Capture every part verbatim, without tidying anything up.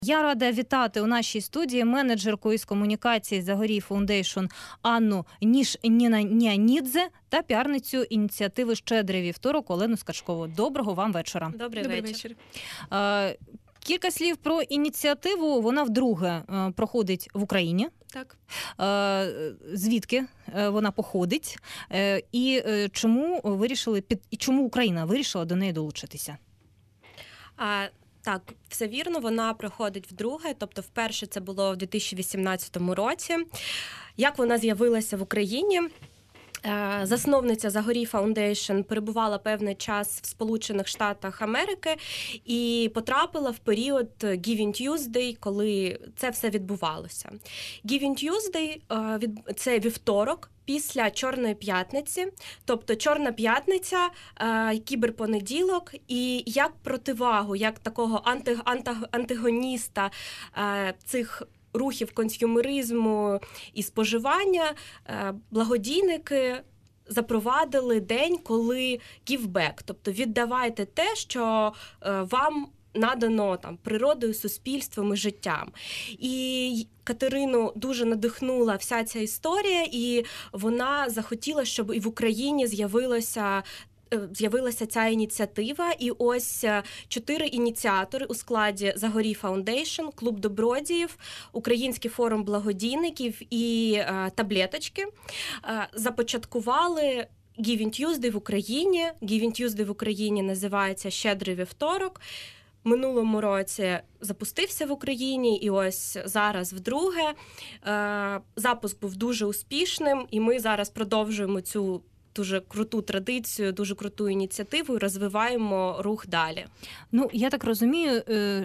Я рада вітати у нашій студії менеджерку із комунікації Загорій Foundation Анну Ніш-Нянідзе та піарницю ініціативи «Щедрий вівторок» Олену Скачкову. Доброго вам вечора. Добрий, Добрий вечір. вечір. Кілька слів про ініціативу. Вона вдруге проходить в Україні. Так. Звідки вона походить? І чому вирішили під і чому Україна вирішила до неї долучитися? А Так, все вірно, вона проходить вдруге, тобто вперше це було в дві тисячі вісімнадцятому році. Як вона з'явилася в Україні? Засновниця Загорій Foundation перебувала певний час в Сполучених Штатах Америки і потрапила в період Giving Tuesday, коли це все відбувалося. Giving Tuesday – це вівторок після Чорної п'ятниці, тобто Чорна п'ятниця, кіберпонеділок, і як противагу, як такого анти, анти, антагоніста цих рухів консюмеризму і споживання, благодійники запровадили день, коли give back, тобто віддавайте те, що вам надано там природою, суспільством і життям. І Катерину дуже надихнула вся ця історія, і вона захотіла, щоб і в Україні з'явилося З'явилася ця ініціатива, і ось чотири ініціатори у складі Загорій Foundation, Клуб добродіїв, Український форум благодійників і е, таблеточки е, започаткували Giving Tuesday в Україні. Giving Tuesday в Україні називається «Щедрий вівторок». Минулому році запустився в Україні, і ось зараз вдруге. Е, запуск був дуже успішним, і ми зараз продовжуємо цю дуже круту традицію, дуже круту ініціативу і розвиваємо рух далі. Ну, я так розумію,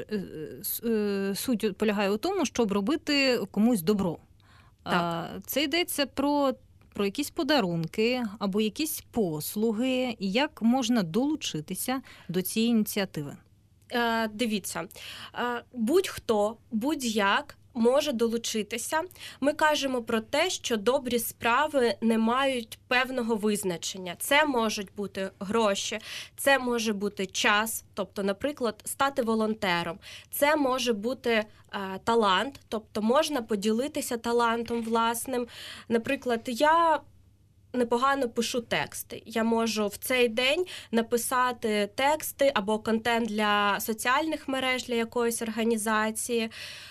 суть полягає у тому, щоб робити комусь добро. Так. Це йдеться про, про якісь подарунки або якісь послуги, і як можна долучитися до цієї ініціативи? Дивіться, будь-хто, будь-як може долучитися. Ми кажемо про те, що добрі справи не мають певного визначення. Це можуть бути гроші, це може бути час, тобто, наприклад, стати волонтером. Це може бути е, талант, тобто можна поділитися талантом власним. Наприклад, я непогано пишу тексти. Я можу в цей день написати тексти або контент для соціальних мереж, для якоїсь організації.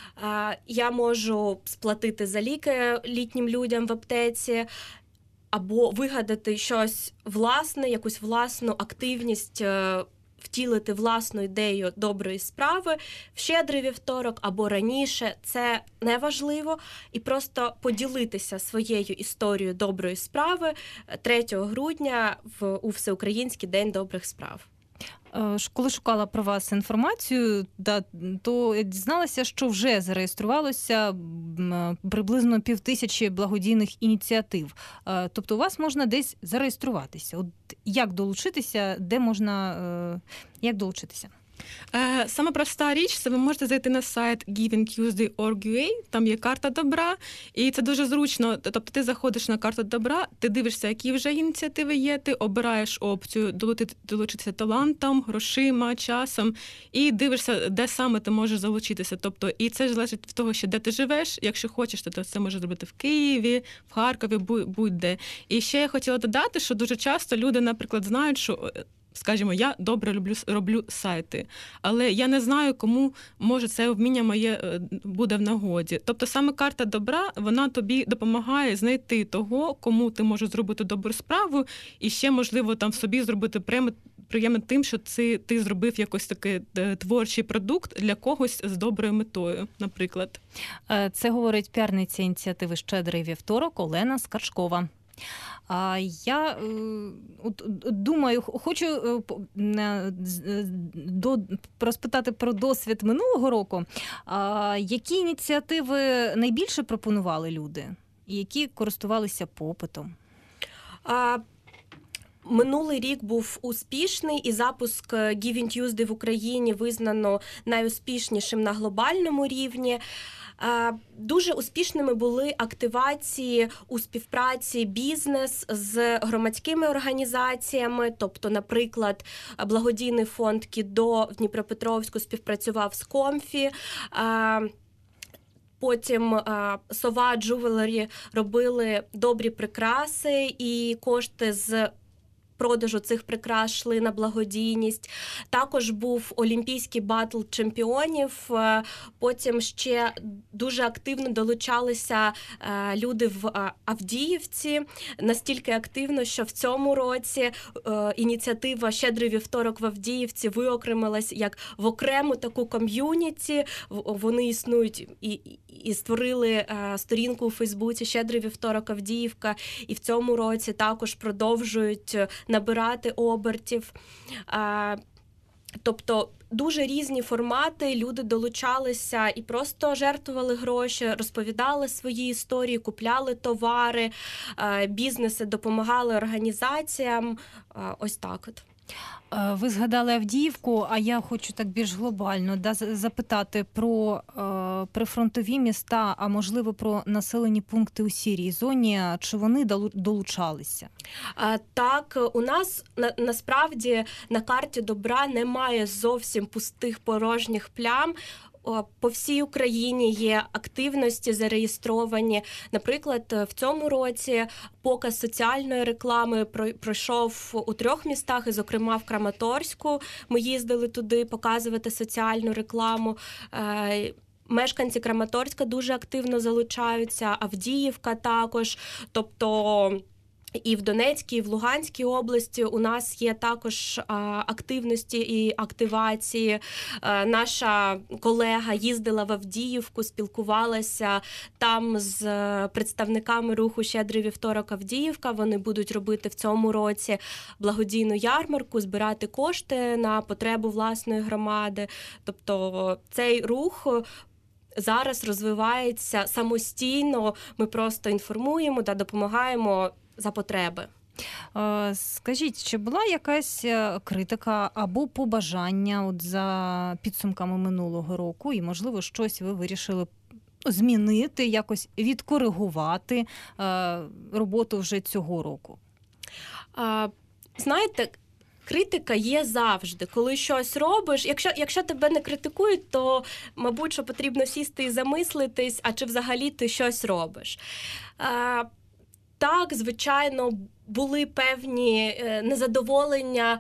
Я можу сплатити за ліки літнім людям в аптеці, або вигадати щось власне, якусь власну активність, втілити власну ідею доброї справи в щедрий вівторок або раніше. Це неважливо. І просто поділитися своєю історією доброї справи третього грудня в, у Всеукраїнський день добрих справ. Коли шукала про вас інформацію, то дізналася, що вже зареєструвалося приблизно півтисячі благодійних ініціатив. Тобто у вас можна десь зареєструватися. От як долучитися, де можна, як долучитися? Саме проста річ, це ви можете зайти на сайт giving tuesday крапка орг крапка ю а, там є карта добра, і це дуже зручно. Тобто ти заходиш на карту добра, ти дивишся, які вже ініціативи є, ти обираєш опцію долучитися талантом, грошима, часом, і дивишся, де саме ти можеш залучитися. Тобто, і це залежить від того, що де ти живеш. Якщо хочеш, то це можеш зробити в Києві, в Харкові, будь-де. І ще я хотіла додати, що дуже часто люди, наприклад, знають, що скажімо, я добре люблю, роблю сайти, але я не знаю, кому, може, це вміння моє буде в нагоді. Тобто саме карта добра, вона тобі допомагає знайти того, кому ти можеш зробити добру справу, і ще, можливо, там в собі зробити приємно тим, що це, ти зробив якось такий творчий продукт для когось з доброю метою, наприклад. Це говорить піарниця ініціативи «Щедрий вівторок» Олена Скачкова. А я от, думаю, хочу до, розпитати про досвід минулого року. А, які ініціативи найбільше пропонували люди? І які користувалися попитом? А... Минулий рік був успішний, і запуск Giving Tuesday в Україні визнано найуспішнішим на глобальному рівні. Дуже успішними були активації у співпраці бізнес з громадськими організаціями, тобто, наприклад, благодійний фонд «Кідо» в Дніпропетровську співпрацював з Комфі, потім Сова Джувелері робили добрі прикраси, і кошти з продажу цих прикрас йшли на благодійність. Також був Олімпійський батл чемпіонів. Потім ще дуже активно долучалися люди в Авдіївці. Настільки активно, що в цьому році ініціатива «Щедрий вівторок» в Авдіївці виокремилась як в окрему таку ком'юніті. Вони існують і, і створили сторінку у Фейсбуці «Щедрий вівторок Авдіївка». І в цьому році також продовжують набирати обертів. Тобто дуже різні формати, люди долучалися і просто жертвували гроші, розповідали свої історії, купляли товари, бізнеси допомагали організаціям. Ось так от. Ви згадали Авдіївку, а я хочу так більш глобально да, запитати про е, прифронтові міста, а можливо про населені пункти у сірій зоні. Чи вони долучалися? А, так, у нас на, насправді на карті добра немає зовсім пустих порожніх плям. По всій Україні є активності зареєстровані. Наприклад, в цьому році показ соціальної реклами пройшов у трьох містах, і, зокрема, в Краматорську. Ми їздили туди показувати соціальну рекламу. Мешканці Краматорська дуже активно залучаються, Авдіївка також. Тобто і в Донецькій, і в Луганській області у нас є також активності і активації. Наша колега їздила в Авдіївку, спілкувалася там з представниками руху «Щедрий вівторок Авдіївка». Вони будуть робити в цьому році благодійну ярмарку, збирати кошти на потребу власної громади. Тобто цей рух зараз розвивається самостійно. Ми просто інформуємо та допомагаємо за потреби. Скажіть, чи була якась критика або побажання от за підсумками минулого року, і, можливо, щось ви вирішили змінити, якось відкоригувати роботу вже цього року? А, знаєте, критика є завжди. Коли щось робиш, якщо, якщо тебе не критикують, то, мабуть, що потрібно сісти і замислитись, а чи взагалі ти щось робиш. А, Так, звичайно, були певні незадоволення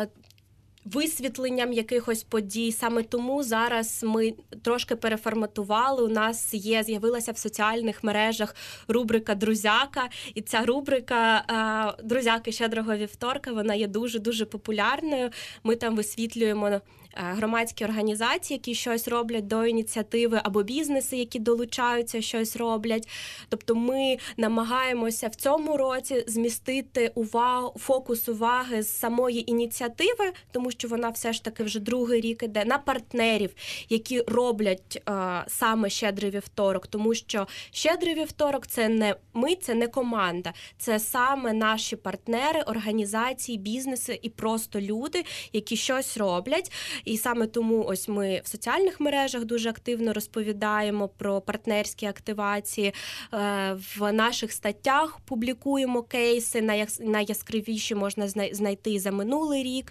висвітленням якихось подій. Саме тому зараз ми трошки переформатували. У нас є, з'явилася в соціальних мережах рубрика «Друзяка». І ця рубрика «Друзяки Щедрого вівторка», вона є дуже-дуже популярною. Ми там висвітлюємо громадські організації, які щось роблять до ініціативи, або бізнеси, які долучаються, щось роблять. Тобто ми намагаємося в цьому році змістити увагу, фокус уваги з самої ініціативи, тому що вона все ж таки вже другий рік іде, на партнерів, які роблять а, саме «Щедрий вівторок», тому що «Щедрий вівторок» – це не ми, це не команда, це саме наші партнери, організації, бізнеси і просто люди, які щось роблять. І саме тому ось ми в соціальних мережах дуже активно розповідаємо про партнерські активації. В наших статтях публікуємо кейси, найяскравіші можна знайти за минулий рік.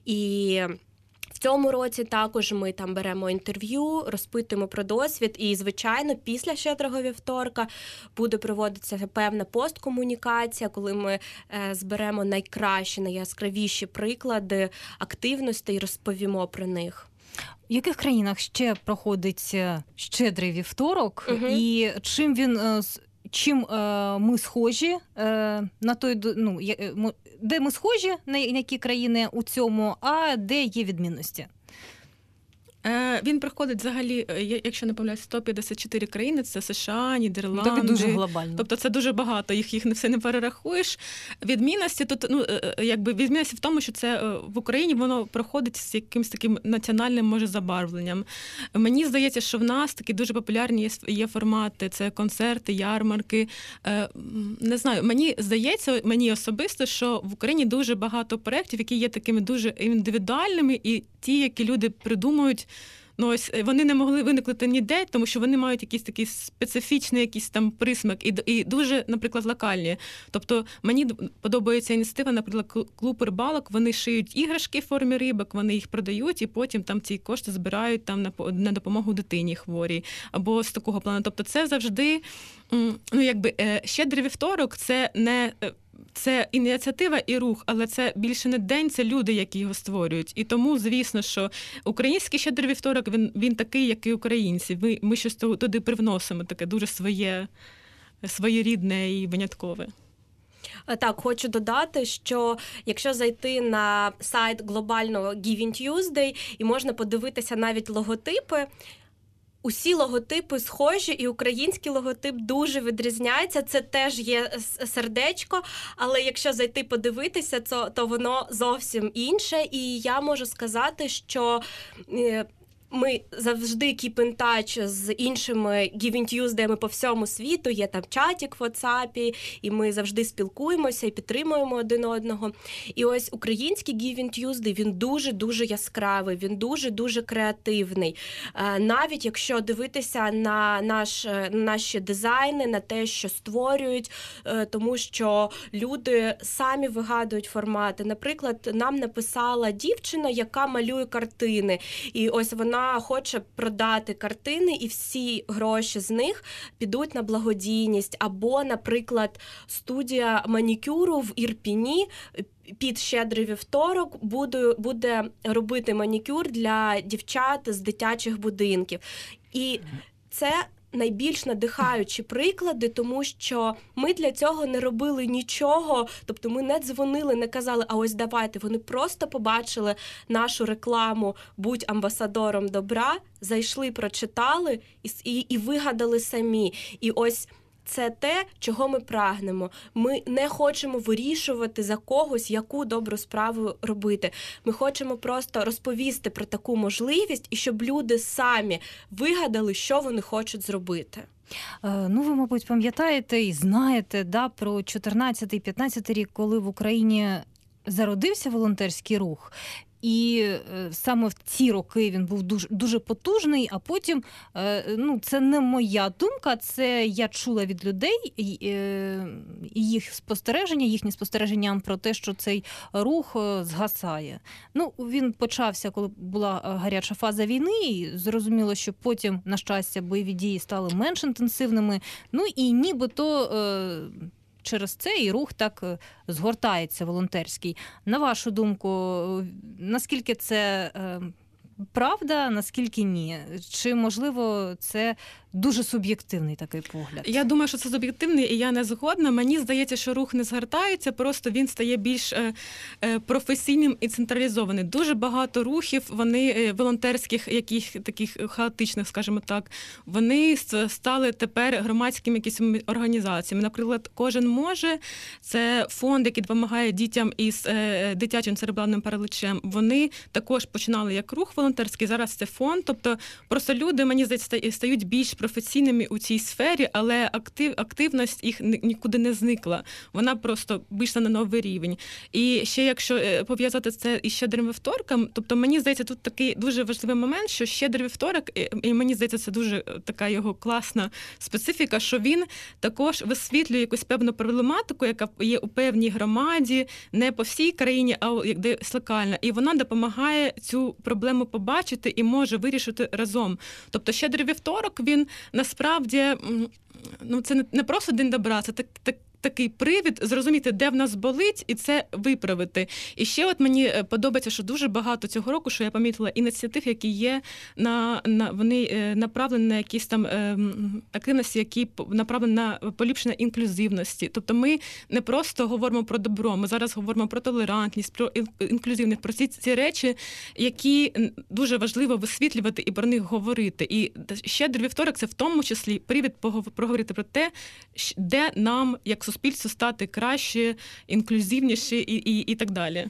І в цьому році також ми там беремо інтерв'ю, розпитуємо про досвід, і, звичайно, після «Щедрого вівторка» буде проводитися певна посткомунікація, коли ми зберемо найкращі, найяскравіші приклади активності і розповімо про них. В яких країнах ще проходить «Щедрий вівторок», угу. І чим він... Чим е, ми схожі е, на той, ну, де ми схожі, на які країни у цьому, а де є відмінності? Він проходить взагалі, якщо не помиляюсь, сто п'ятдесят чотири країни, це США, Нідерланди. Так, дуже глобально. Тобто це дуже багато, їх їх не все не перерахуєш. Відмінності тут, ну, якби відмінності в тому, що це в Україні воно проходить з якимось таким національним, може, забарвленням. Мені здається, що в нас такі дуже популярні є, є формати, це концерти, ярмарки. Не знаю, мені здається, мені особисто, що в Україні дуже багато проєктів, які є такими дуже індивідуальними, і ті, які люди придумують, Ну ось вони не могли виникнути ніде, тому що вони мають якийсь такий специфічний якийсь там присмак і, і дуже, наприклад, локальні. Тобто мені подобається ініціатива, наприклад, клуб рибалок, вони шиють іграшки в формі рибок, вони їх продають і потім там ці кошти збирають там на, на допомогу дитині хворій або з такого плану. Тобто це завжди, ну якби щедрий вівторок, це не це ініціатива і рух, але це більше не день, це люди, які його створюють. І тому, звісно, що український щедрий вівторок, він, він такий, як і українці. Ми, ми щось туди привносимо, таке дуже своє, своєрідне і виняткове. Так, хочу додати, що якщо зайти на сайт глобального Giving Tuesday і можна подивитися навіть логотипи, усі логотипи схожі, і український логотип дуже відрізняється. Це теж є сердечко, але якщо зайти подивитися, то, то воно зовсім інше. І я можу сказати, що ми завжди keep in touch з іншими Giving Tuesday по всьому світу. Є там чатик в WhatsApp, і ми завжди спілкуємося і підтримуємо один одного. І ось український Giving Tuesday, він дуже-дуже яскравий, він дуже-дуже креативний. Навіть якщо дивитися на наш, наші дизайни, на те, що створюють, тому що люди самі вигадують формати. Наприклад, нам написала дівчина, яка малює картини. І ось вона Вона хоче продати картини, і всі гроші з них підуть на благодійність. Або, наприклад, студія манікюру в Ірпіні під щедрий вівторок буде, буде робити манікюр для дівчат з дитячих будинків. І це найбільш надихаючі приклади, тому що ми для цього не робили нічого, тобто ми не дзвонили, не казали, а ось давайте. Вони просто побачили нашу рекламу «Будь амбасадором добра», зайшли, прочитали і, і, і вигадали самі. І ось це те, чого ми прагнемо. Ми не хочемо вирішувати за когось, яку добру справу робити. Ми хочемо просто розповісти про таку можливість, і щоб люди самі вигадали, що вони хочуть зробити. Ну, ви, мабуть, пам'ятаєте і знаєте, да, про чотирнадцятий-п'ятнадцятий рік, коли в Україні зародився волонтерський рух. І саме в ці роки він був дуже, дуже потужний, а потім, ну, це не моя думка, це я чула від людей і їх спостереження, їхні спостереження про те, що цей рух згасає. Ну, він почався, коли була гаряча фаза війни, і зрозуміло, що потім, на щастя, бойові дії стали менш інтенсивними, ну і нібито через це і рух так згортається волонтерський. На вашу думку, наскільки це правда, наскільки ні? Чи, можливо, це дуже суб'єктивний такий погляд? Я думаю, що це суб'єктивний, і я не згодна. Мені здається, що рух не згортається, просто він стає більш професійним і централізований. Дуже багато рухів, вони волонтерських, яких таких хаотичних, скажімо так, вони стали тепер громадськими якимись організаціями. Наприклад, «Кожен може» – це фонд, який допомагає дітям із дитячим церебральним паралічем. Вони також починали як рух волонтерський, зараз це фонд. Тобто просто люди, мені здається, стають більш професійними у цій сфері, але актив, активність їх нікуди не зникла. Вона просто вийшла на новий рівень. І ще якщо пов'язати це із щедрим вівторком, тобто мені здається, тут такий дуже важливий момент, що щедрий вівторок, і мені здається, це дуже така його класна специфіка, що він також висвітлює якусь певну проблематику, яка є у певній громаді, не по всій країні, а десь локальна. І вона допомагає цю проблему побачити і може вирішити разом. Тобто щедрий вівторок, він насправді, ну, це не просто день добра, це так, так, такий привід зрозуміти, де в нас болить, і це виправити. І ще от мені подобається, що дуже багато цього року, що я помітила, ініціатив, які є, на, на вони направлені на якісь там е, активності, які направлені на поліпшення інклюзивності. Тобто ми не просто говоримо про добро, ми зараз говоримо про толерантність, про інклюзивність, про ці, ці речі, які дуже важливо висвітлювати і про них говорити. І щедрий вівторок – це в тому числі привід поговорити про те, де нам, як суспільство, стати краще, інклюзивніше і, і, і так далі.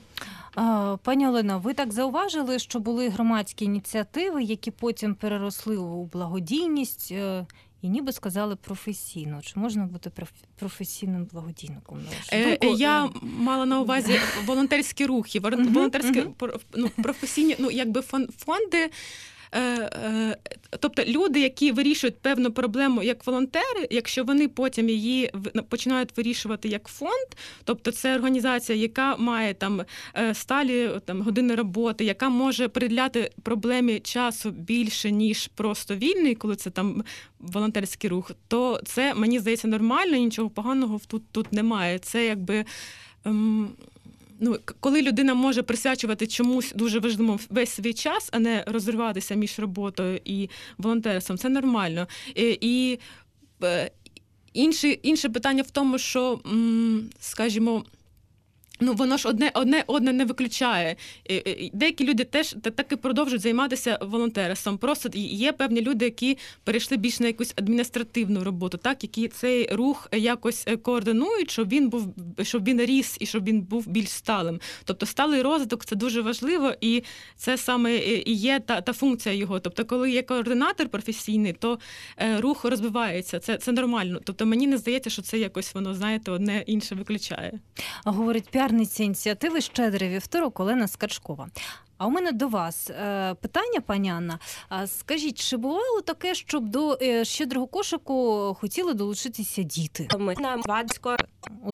Пані Олено, ви так зауважили, що були громадські ініціативи, які потім переросли у благодійність і ніби сказали професійно. Чи можна бути професійним благодійником? Е, я мала на увазі волонтерські рухи, волонтерські, ну, професійні, ну, якби фонди. Е, е, тобто люди, які вирішують певну проблему як волонтери, якщо вони потім її починають вирішувати як фонд, тобто це організація, яка має там сталі там, години роботи, яка може приділяти проблемі часу більше, ніж просто вільний, коли це там волонтерський рух, то це, мені здається, нормально, нічого поганого тут, тут немає. Це якби... Ем, Ну, коли людина може присвячувати чомусь дуже важливому весь свій час, а не розриватися між роботою і волонтерством, це нормально. І, і інше, інше питання в тому, що, скажімо, ну, воно ж одне, одне, одне не виключає. Деякі люди теж так і продовжують займатися волонтерством. Просто є певні люди, які перейшли більш на якусь адміністративну роботу, так, які цей рух якось координують, щоб він був, щоб він ріс і щоб він був більш сталим. Тобто сталий розвиток – це дуже важливо, і це саме і є та, та функція його. Тобто, коли є координатор професійний, то рух розвивається. Це, це нормально. Тобто, мені не здається, що це якось воно, знаєте, одне інше виключає. Говорить піарниця ініціативи «Щедрий вівторок» Олена Скачкова. А у мене до вас питання, пані Анна. Скажіть, чи бувало таке, щоб до щедрого кошику хотіли долучитися діти? Ми на Вадсько